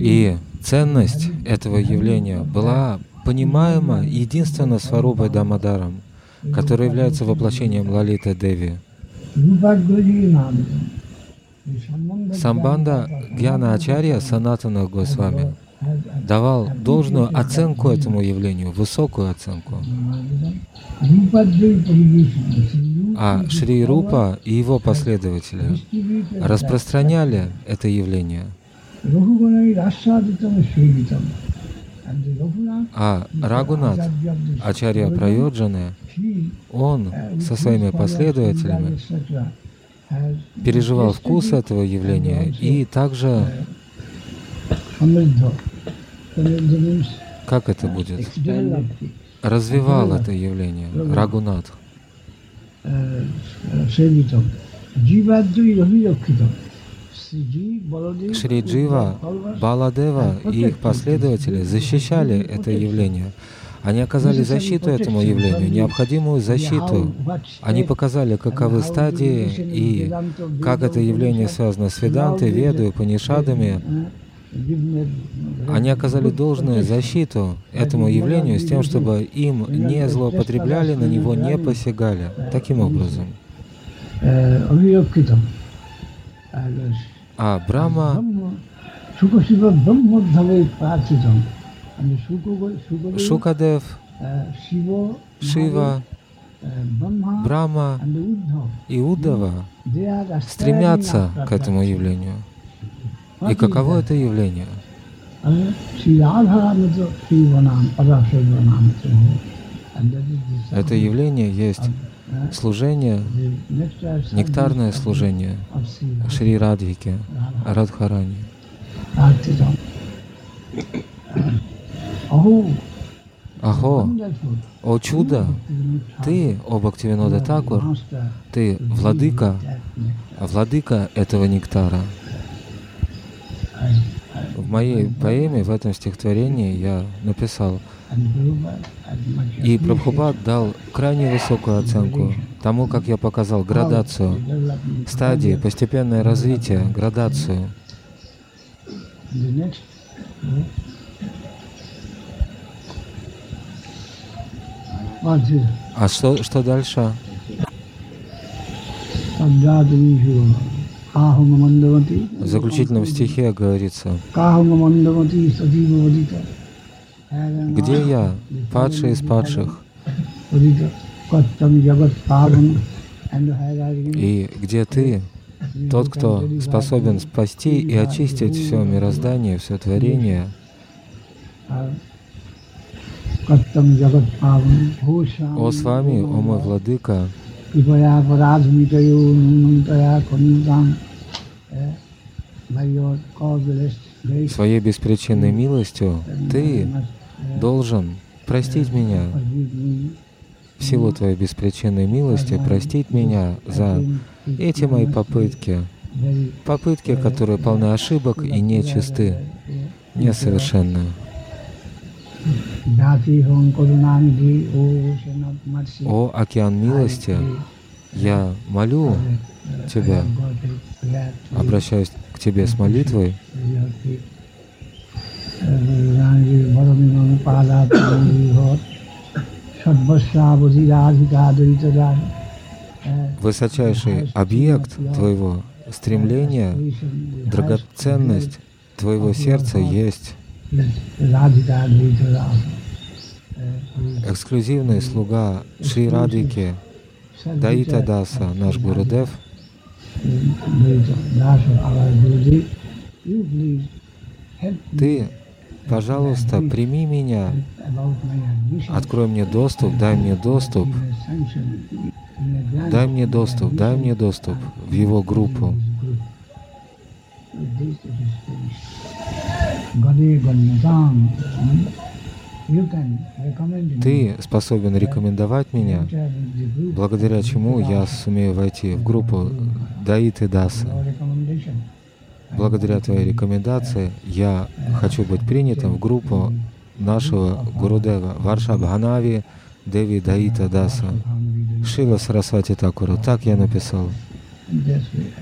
И ценность этого явления была понимаема единственно Сварупой Дамадаром, который является воплощением Лалита Деви. Самбанда Гьяна Ачарья Санатана Госвами давал должную оценку этому явлению, высокую оценку. А Шри Рупа и его последователи распространяли это явление. А Рагунат, Ачарья Прайоджаны, он со своими последователями переживал вкус этого явления и также, как это будет, развивал это явление, Рагунат. Шри Джива, Баладева и их последователи защищали это явление. Они оказали защиту этому явлению, необходимую защиту. Они показали, каковы стадии и как это явление связано с Ведантой, Ведой, Упанишадами. Они оказали должную защиту этому явлению с тем, чтобы им не злоупотребляли, на него не посягали. Таким образом. А Брахма, Шукадев, Шива, Брахма и Уддава стремятся к этому явлению. И каково это явление? Это явление есть служение, нектарное служение Шри Радхике, Радхарани. Ахо, о чудо! Ты, о Бхактивинода Тхакур, ты владыка этого нектара. В моей поэме, в этом стихотворении я написал: и Прабхупад дал крайне высокую оценку тому, как я показал градацию, стадии, постепенное развитие, градацию. А что дальше? В заключительном стихе говорится: где я, падший из падших, и где ты, тот, кто способен спасти и очистить все мироздание, все творение. О с вами, о мой владыка, своей беспричинной милостью ты должен простить меня, в силу твоей беспричинной милости простить меня за эти мои попытки, которые полны ошибок и нечисты, несовершенны. О океан милости, я молю Тебя, обращаюсь к Тебе с молитвой. Высочайший объект Твоего стремления, драгоценность Твоего сердца есть эксклюзивный слуга Шри Радхики, Даита Даса, наш Гурудев. Ты, пожалуйста, прими меня, открой мне доступ, дай мне доступ в его группу. Ты способен рекомендовать меня, благодаря чему я сумею войти в группу Даиты Даса. Благодаря твоей рекомендации я хочу быть принятым в группу нашего Гурудева Варшабханави Деви Даита Даса. Шрила Сарасвати Такура. Так я написал.